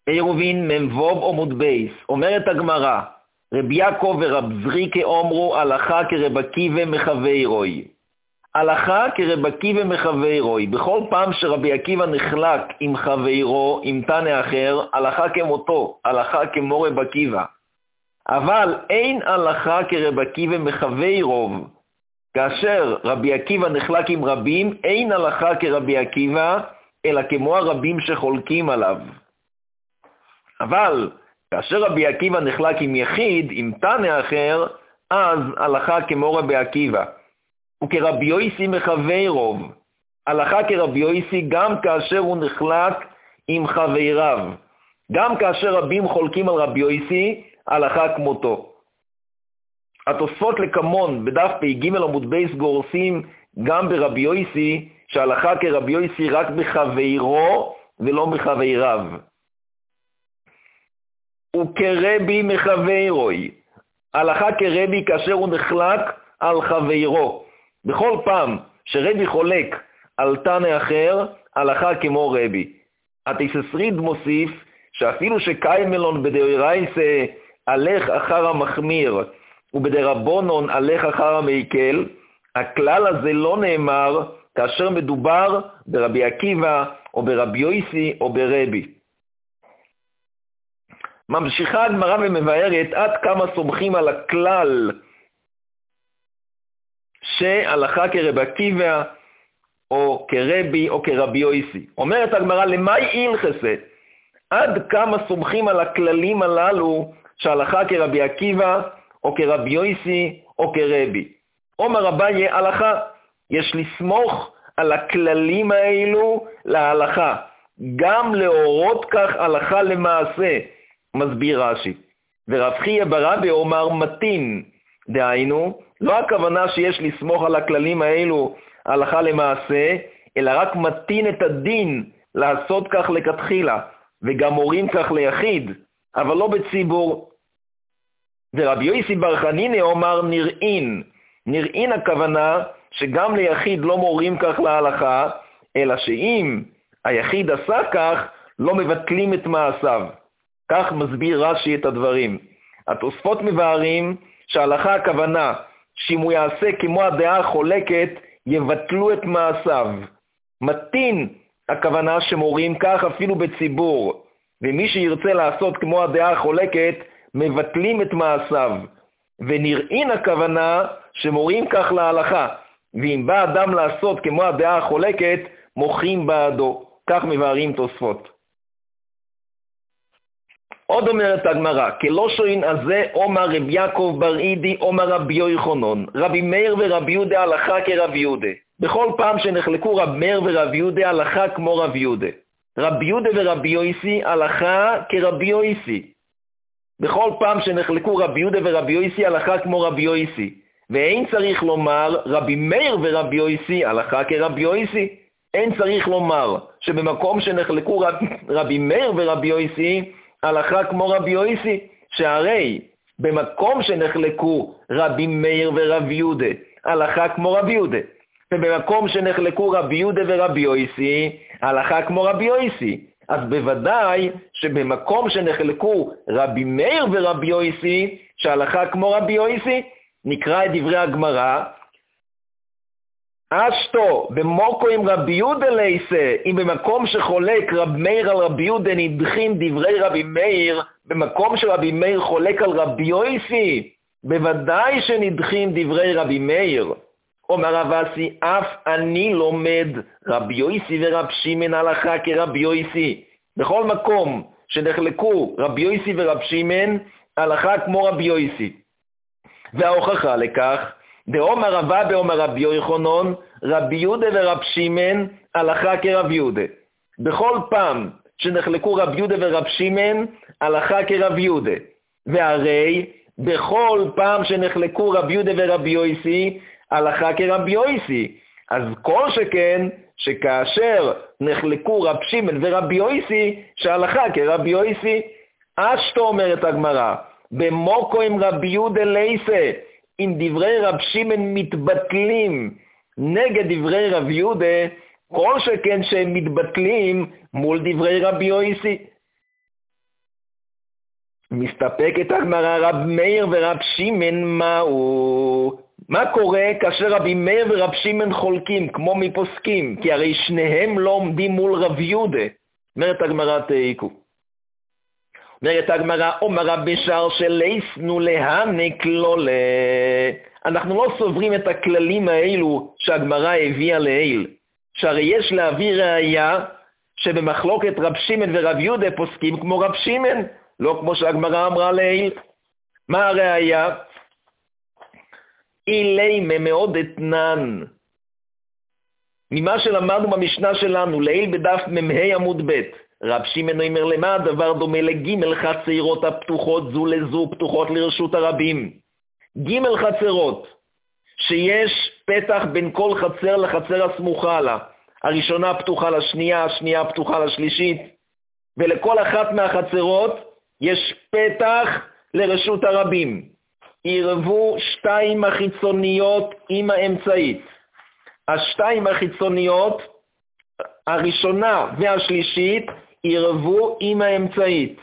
עירובין ממבוב עמוד בייס, אומרת הגמרא, רבי יעקב ורב זריקה אומרו הלכה כרב עקיבא מחברוי. הלכה כרב עקיבא מחברוי, בכל פעם שרבי עקיבא נחלק עם חברו, עם תנא אחר, הלכה כמותו, הלכה כמו רב עקיבא. אבל אין הלכה כרב עקיבא מחברוב. כאשר רבי עקיבא נחלק עם רבים, אין הלכה כרבי עקיבא, אלא כמו הרבים שחולקים עליו. אבל כאשר רבי עקיבא נחלק עם יחיד, עם תנא אחר, אז הלכה כמו רבי עקיבא. וכרבי יויסי מחברוב, הלכה כרבי יויסי גם כאשר הוא נחלק עם חבריו. גם כאשר רבים חולקים על רבי יויסי, הלכה כמותו. התוספות לקמון בדף פ"ג עמוד בייס גורסים גם ברבי יויסי, שהלכה כרבי יויסי רק בחברו ולא מחבריו. וכרבי מחברוי, הלכה כרבי כאשר הוא נחלק על חברו. בכל פעם שרבי חולק על תנא אחר, הלכה כמו רבי. התיססריד מוסיף שאפילו שקיימלון בדאורייסה הלך אחר המחמיר ובדרבנון הלך אחר המקל, הכלל הזה לא נאמר כאשר מדובר ברבי עקיבא או ברבי יויסי או ברבי. ממשיכה הגמרא ומבארת עד כמה סומכים על הכלל שהלכה כרבי עקיבא או כרבי או כרבי יויסי. אומרת הגמרא, למאי הלכסה? עד כמה סומכים על הכללים הללו שהלכה כרבי עקיבא או כרבי יויסי או כרבי? אומר אביי, הלכה, יש לסמוך על הכללים האלו להלכה, גם להורות כך הלכה למעשה. מסביר רש"י, ורב חייא ברבי אומר מתין, דהיינו, לא הכוונה שיש לסמוך על הכללים האלו הלכה למעשה, אלא רק מתין את הדין לעשות כך לכתחילה, וגם מורים כך ליחיד, אבל לא בציבור. ורבי יוסי בר חנינא אומר נראין. נראין הכוונה שגם ליחיד לא מורים כך להלכה, אלא שאם היחיד עשה כך, לא מבטלים את מעשיו. כך מסביר רש"י את הדברים. התוספות מבארים שההלכה הכוונה שאם הוא יעשה כמו הדעה החולקת, יבטלו את מעשיו. מתין הכוונה שמורים כך אפילו בציבור, ומי שירצה לעשות כמו הדעה החולקת, מבטלים את מעשיו. ונראין הכוונה שמורים כך להלכה, ואם בא אדם לעשות כמו הדעה החולקת, מוחים בעדו. כך מבארים תוספות. עוד אומרת הגמרא, כלא שואין הזה אומר רבי יעקב בר אידי אומר רבי יוחנן, רבי מאיר ורבי יהודה הלכה כרבי יהודה. בכל פעם שנחלקו רבי מאיר ורבי יהודה הלכה כמו רבי יהודה. רבי יהודה ורבי יויסי הלכה כרבי יויסי. בכל פעם שנחלקו רבי יהודה ורבי יויסי הלכה כמו רבי יויסי. ואין צריך לומר רבי מאיר ורבי יויסי הלכה כרבי יויסי. אין צריך לומר שבמקום שנחלקו רבי מאיר ורבי יויסי הלכה כמו רבי יויסי, שהרי במקום שנחלקו רבי מאיר ורבי יהודה הלכה כמו רבי יהודה, ובמקום שנחלקו רבי יהודה ורבי יויסי הלכה כמו רבי יויסי, אז בוודאי שבמקום שנחלקו רבי מאיר ורבי יויסי שהלכה כמו רבי יויסי, נקרא את דברי הגמרא, אשתו במוקו עם רבי יהודה לייסה, אם במקום שחולק רבי מאיר על רבי יהודה נדחים דברי רבי מאיר, במקום שרבי מאיר חולק על רבי יויסי, בוודאי שנדחים דברי רבי מאיר. אומר רב אסי, אף אני לומד רבי יויסי ורב שמעון הלכה כרבי יויסי. בכל מקום שנחלקו רבי יויסי ורב שמעון, הלכה כמו רבי יויסי. וההוכחה לכך, דאמר רבא באמר רבי יוחנן, רבי יהודה ורב שמעון הלכה כרבי יהודה. בכל פעם שנחלקו רבי יהודה ורב שמעון, הלכה כרבי יהודה. והרי בכל פעם שנחלקו רבי יהודה ורבי יויסי, הלכה כרבי יויסי. אז כל שכן שכאשר נחלקו רב שמעון ורבי יויסי, שהלכה כרבי יויסי. אשתו אומרת הגמרא, במוקו עם רבי יהודה לייסה, אם דברי רב שמעון מתבטלים נגד דברי רב יהודה, כל שכן שהם מתבטלים מול דברי רבי יויסי. מסתפקת הגמרא, רב מאיר ורב שמעון מהו? מה קורה כאשר רבי מאיר ורב שמעון חולקים, כמו מפוסקים? כי הרי שניהם לא עומדים מול רב יהודה. אומרת הגמרא תעיקו. אומרת הגמרא, אומר רבי שר שלייסנו להנק לא ל... אנחנו לא סוברים את הכללים האלו שהגמרא הביאה לעיל. שהרי יש להביא ראיה שבמחלוקת רב שמעון ורב יהודה פוסקים כמו רב שמעון, לא כמו שהגמרא אמרה לעיל. מה הראיה? אילי ממאוד אתנן. ממה שלמדנו במשנה שלנו, לעיל בדף ממהי עמוד ב', רב שמעון אומר למה הדבר דומה לג' חצרות הפתוחות זו לזו, פתוחות לרשות הרבים. ג' חצרות, שיש פתח בין כל חצר לחצר הסמוכה לה. הראשונה פתוחה לשנייה, השנייה פתוחה לשלישית, ולכל אחת מהחצרות יש פתח לרשות הרבים. ערבו שתיים החיצוניות עם האמצעית. השתיים החיצוניות, הראשונה והשלישית, ערבו עם האמצעית.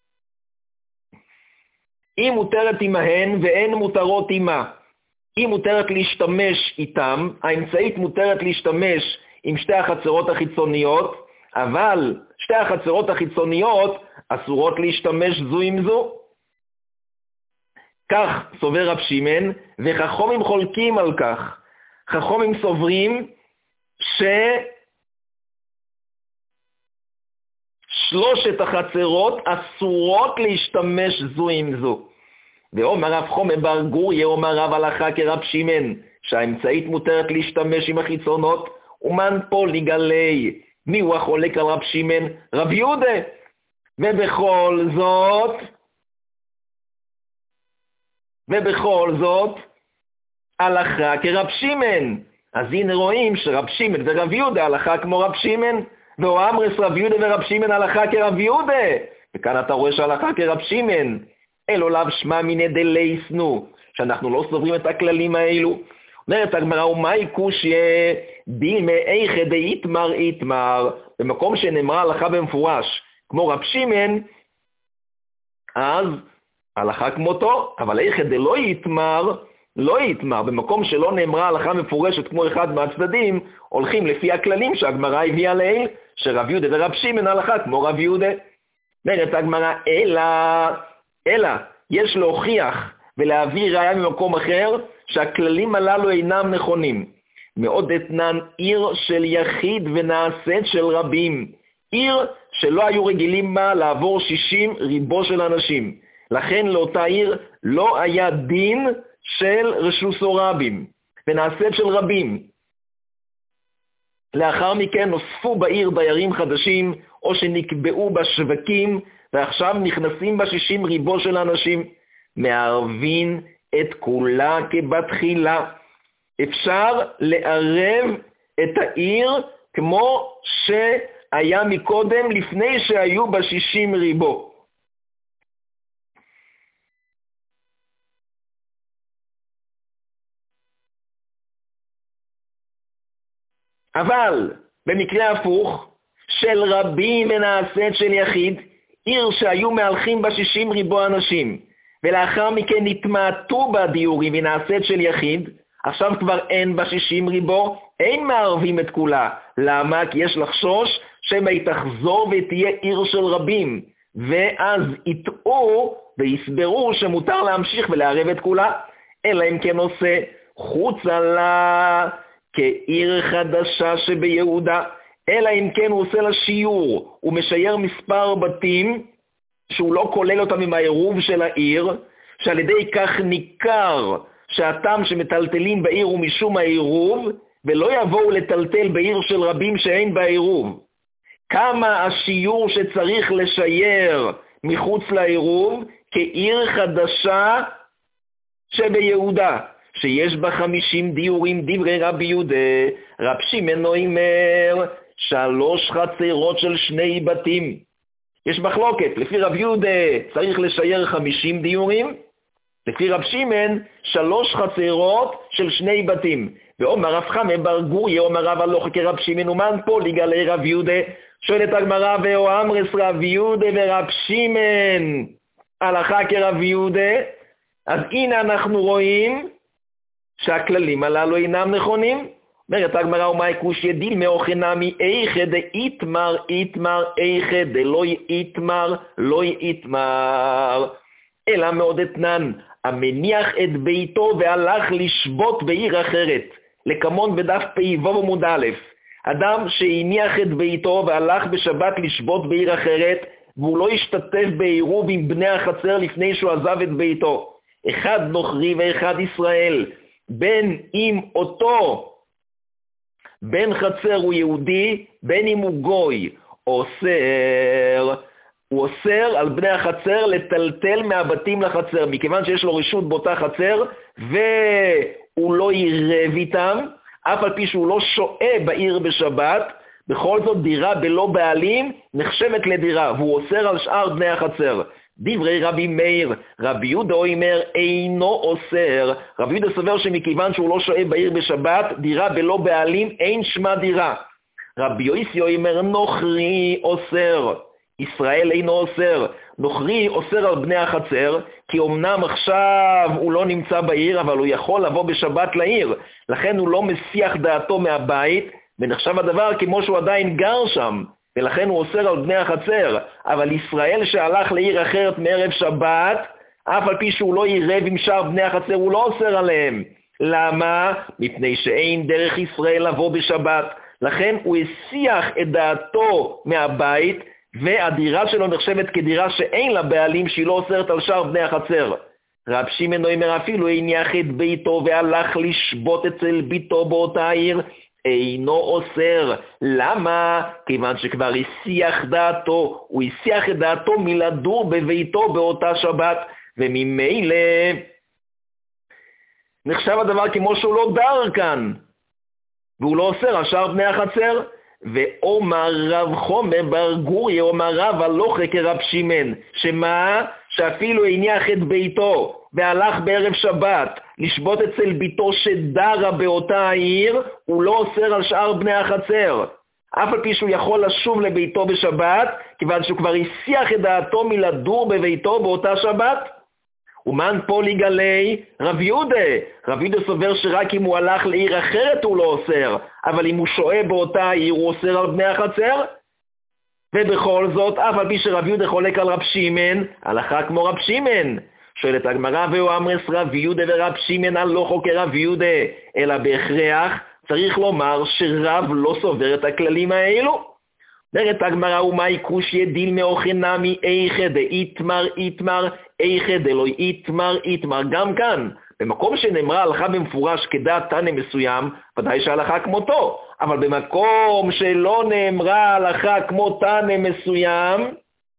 אם מותרת עמהן ואין מותרות עמה. אם מותרת להשתמש איתם, האמצעית מותרת להשתמש עם שתי החצרות החיצוניות, אבל שתי החצרות החיצוניות אסורות להשתמש זו עם זו. כך סובר רב שמעון, וחכמים חולקים על כך. חכמים סוברים ששלושת החצרות אסורות להשתמש זו עם זו. ואומר רב חומר בר גוריה, אומר רב הלכה כרב שמעון, שהאמצעית מותרת להשתמש עם החיצונות, ומן פה לגלי. מי הוא החולק על רב שמעון? רב יהודה. ובכל זאת, הלכה כרב שמעון. אז הנה רואים שרב שמעון ורב יהודה הלכה כמו רב שמעון, ואמרס רב יהודה ורב שמעון הלכה כרב יהודה. וכאן אתה רואה שהלכה כרב שמעון. אלו לאו שמע מיני דלייסנו, שאנחנו לא סוברים את הכללים האלו. אומרת הגמרא, ומאי קושיה דילמה איכא דאיתמר איתמר, במקום שנאמרה הלכה במפורש כמו רב שמעון, אז הלכה כמותו, אבל איכא דלא יתמר, לא יתמר. במקום שלא נאמרה הלכה מפורשת כמו אחד מהצדדים, הולכים לפי הכללים שהגמרא הביאה לעיל, שרב יהודה ורב שמעון הלכה כמו רב יהודה. אומרת הגמרא, אלא יש להוכיח ולהביא ראיה ממקום אחר שהכללים הללו אינם נכונים. מאוד אתנן עיר של יחיד ונעשית של רבים. עיר שלא היו רגילים בה לעבור 60 ריבו של אנשים. לכן לאותה עיר לא היה דין של רשוס או רבים, ונעשית של רבים. לאחר מכן נוספו בעיר דיירים חדשים, או שנקבעו בשווקים, ועכשיו נכנסים ב60 ריבו של אנשים. מערבין את כולה כבתחילה. אפשר לערב את העיר כמו שהיה מקודם, לפני שהיו ב60 ריבו. אבל במקרה הפוך, של רבים ונעשית של יחיד, עיר שהיו מהלכים ב60 ריבו אנשים, ולאחר מכן נתמעטו בדיורים ונעשית של יחיד, עכשיו כבר אין ב60 ריבו, אין מערבים את כולה. למה? כי יש לחשוש שמא היא תחזור ותהיה עיר של רבים, ואז יטעו ויסברו שמותר להמשיך ולערב את כולה, אלא אם כן עושה חוצה לה כעיר חדשה שביהודה, אלא אם כן הוא עושה לה שיעור, הוא משייר מספר בתים שהוא לא כולל אותם עם העירוב של העיר, שעל ידי כך ניכר שהטעם שמטלטלים בעיר הוא משום העירוב, ולא יבואו לטלטל בעיר של רבים שאין בעירוב. כמה השיעור שצריך לשייר מחוץ לעירוב כעיר חדשה שביהודה, שיש בה 50 דיורים, דברי רבי יהודה. רב שמעון אומר 3 חצרות של 2 בתים. יש מחלוקת, לפי רב יהודה צריך לשייר 50 דיורים, לפי רב שמעון 3 חצרות של 2 בתים. ואומר רב חמא בר גוריה, אומר רב הלכה כרב שמעון, ומן פה לגלי רב יהודה. שואלת הגמרא, ואו אמרס רב יהודה ורב שמעון, הלכה כרבי יהודה, אז הנה אנחנו רואים שהכללים הללו אינם נכונים. אומרת הגמרא, ומאי קושיא דילמא אוכנמי איכא דאיתמר איתמר איכא דלא איתמר לא איתמר, אלא מאוד אתנן, המניח את ביתו והלך לשבות בעיר אחרת, לקמון בדף פ"ו עמוד א', אדם שהניח את ביתו והלך בשבת לשבות בעיר אחרת, והוא לא השתתף בעירוב עם בני החצר לפני שהוא עזב את ביתו, אחד נוכרי ואחד ישראל, בין אם אותו בן חצר הוא יהודי, בין אם הוא גוי, הוא אוסר על בני החצר לטלטל מהבתים לחצר, מכיוון שיש לו רשות באותה חצר, והוא לא ירב איתם, אף על פי שהוא לא שואה בעיר בשבת, בכל זאת דירה בלא בעלים נחשבת לדירה, והוא אוסר על שאר בני החצר. דברי רבי מאיר, רבי יהודה אומר אינו אוסר. רבי יהודה סובר שמכיוון שהוא לא שוהה בעיר בשבת, דירה בלא בעלים אין שמה דירה. רבי יוסי אומר נוכרי אוסר, ישראל אינו אוסר. נוכרי אוסר על בני החצר, כי אמנם עכשיו הוא לא נמצא בעיר, אבל הוא יכול לבוא בשבת לעיר, לכן הוא לא מסיח דעתו מהבית, ונחשב הדבר כמו שהוא עדיין גר שם, ולכן הוא אוסר על בני החצר. אבל ישראל שהלך לעיר אחרת מערב שבת, אף על פי שהוא לא ירב עם שאר בני החצר, הוא לא אוסר עליהם. למה? מפני שאין דרך ישראל לבוא בשבת, לכן הוא הסיח את דעתו מהבית, והדירה שלו נחשבת כדירה שאין לה בעלים, שהיא לא אוסרת על שאר בני החצר. רב שמעון אומר אפילו הניח את ביתו והלך לשבות אצל ביתו באותה עיר, אינו אוסר. למה? כיוון שכבר הסיח דעתו, הוא הסיח את דעתו מלדור בביתו באותה שבת, וממילא נחשב הדבר כמו שהוא לא דר כאן, והוא לא אוסר על שאר בני החצר. ואומר רב חומר בר גוריה, אומר רב הלוכה כרב שמעון, שמה? שאפילו הניח את ביתו והלך בערב שבת לשבות אצל ביתו שדרה באותה העיר, הוא לא אוסר על שאר בני החצר, אף על פי שהוא יכול לשוב לביתו בשבת, כיוון שהוא כבר הסיח את דעתו מלדור בביתו באותה שבת. ומן פולי גלי רב יהודה, רב יהודה סובר שרק אם הוא הלך לעיר אחרת הוא לא אוסר, אבל אם הוא שוהה באותה עיר הוא אוסר על בני החצר. ובכל זאת, אף על פי שרב יהודה חולק על רב שמעון, הלכה כמו רב שמעון. שואלת הגמרא, והוא אמרס רב יהודה ורב שמעון הלכו כרב יהודה, אלא בהכרח צריך לומר שרב לא סובר את הכללים האלו. אומרת הגמרא, ומאי קושיא דילמא אוכנמי איכא דאיתמר איתמר איכא דלא איתמר איתמר. גם כאן, במקום שנאמרה הלכה במפורש כדעת תנא מסוים, ודאי שההלכה כמותו, אבל במקום שלא נאמרה הלכה כמו תנא מסוים,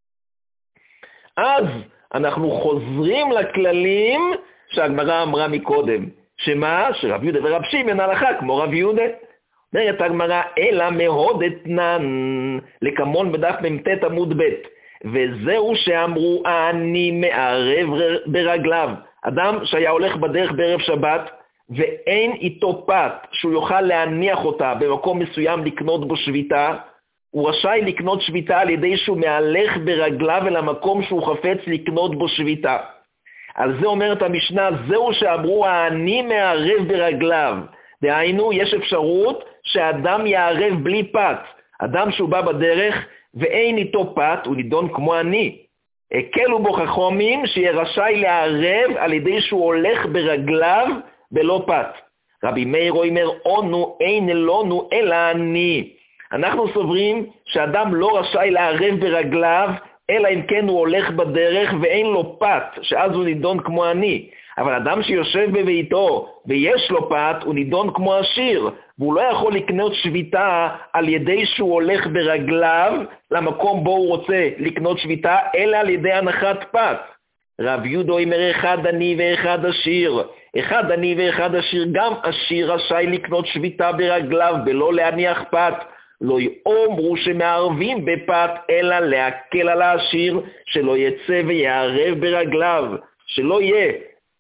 אז אנחנו חוזרים לכללים שהגמרא אמרה מקודם. שמה? שרב יהודה ורב שמעון הלכה כמו רב יהודה. אומרת הגמרא, אלא מאוד אתנן, לקמון בדף מ"ט עמוד ב', וזהו שאמרו אני מערב ברגליו. אדם שהיה הולך בדרך בערב שבת ואין איתו פת שהוא יוכל להניח אותה במקום מסוים לקנות בו שביתה, הוא רשאי לקנות שביתה על ידי שהוא מהלך ברגליו אל המקום שהוא חפץ לקנות בו שביתה. על זה אומרת המשנה, זהו שאמרו אני מערב ברגליו. דהיינו, יש אפשרות שאדם יערב בלי פת. אדם שהוא בא בדרך ואין איתו פת, הוא נידון כמו אני. הקלו בו חכמים שיהיה רשאי לערב על ידי שהוא הולך ברגליו בלא פת. רבי מאיר אומר, אונו אין אלונו אלא אני. אנחנו סוברים שאדם לא רשאי לערב ברגליו, אלא אם כן הוא הולך בדרך ואין לו פת, שאז הוא נידון כמו אני. אבל אדם שיושב בביתו ויש לו פת, הוא נידון כמו עשיר, והוא לא יכול לקנות שביתה על ידי שהוא הולך ברגליו למקום בו הוא רוצה לקנות שביתה, אלא על ידי הנחת פת. רב יהודה אומר, אחד עני ואחד עשיר. אחד עני ואחד עשיר, גם עשיר רשאי לקנות שביתה ברגליו בלא להניח פת. לא יאמרו שמערבים בפת, אלא להקל על העשיר, שלא יצא ויערב ברגליו, שלא יהיה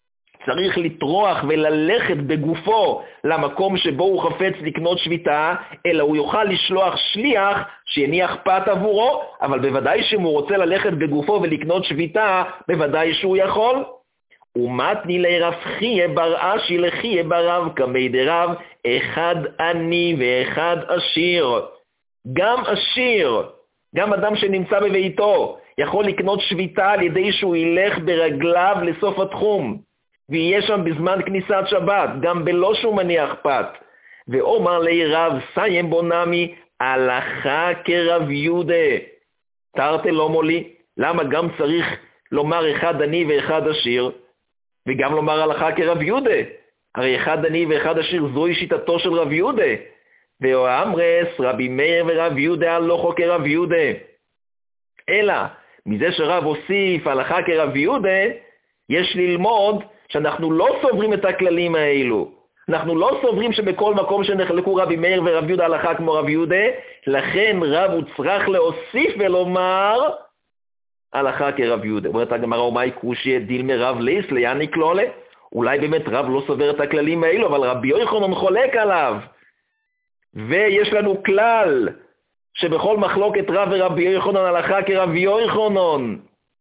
צריך לטרוח וללכת בגופו למקום שבו הוא חפץ לקנות שביתה, אלא הוא יוכל לשלוח שליח שיניח פת עבורו, אבל בוודאי שאם הוא רוצה ללכת בגופו ולקנות שביתה, בוודאי שהוא יכול. ומתני לרב חייה בר אשי לחייה ברב כמי דרב, אחד עני ואחד עשיר. גם עשיר, גם אדם שנמצא בביתו, יכול לקנות שביתה על ידי שהוא ילך ברגליו לסוף התחום, ויהיה שם בזמן כניסת שבת, גם בלא שהוא מניח פת. ואומר לי רב סיים בונמי, הלכה כרב יהודה. תרתי לא מולי, למה גם צריך לומר אחד עני ואחד עשיר, וגם לומר הלכה כרב יהודה? הרי אחד עני ואחד עשיר זוהי שיטתו של רב יהודה. ואמרס רבי מאיר ורב יהודה הלכו כרב יהודה. אלא מזה שרב הוסיף הלכה כרב יהודה, יש ללמוד שאנחנו לא סוברים את הכללים האלו. אנחנו לא סוברים שבכל מקום שנחלקו רבי מאיר ורב יהודה הלכה כמו רב יהודה, לכן רב הוא צריך להוסיף ולומר הלכה כרב יהודה. אומרת הגמרא, ומאי קושי דילמי רב ליס ליאני כלולה? אולי באמת רב לא סובר את הכללים האלו, אבל רבי יוחנן חולק עליו. ויש לנו כלל שבכל מחלוקת רב ורבי יוחנן הלכה כרבי יוחנן.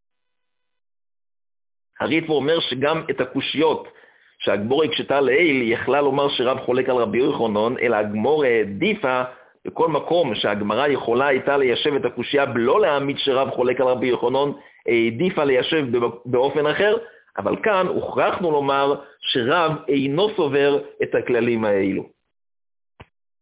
הריטב"א אומר שגם את הקושיות שהגמרא הקשתה לעיל יכלה לומר שרב חולק על רבי יוחנן, אלא הגמרא העדיפה בכל מקום שהגמרא יכולה הייתה ליישב את הקושייה בלא להעמיד שרב חולק על רבי יוחנן, העדיפה ליישב באופן אחר, אבל כאן הוכרחנו לומר שרב אינו סובר את הכללים האלו.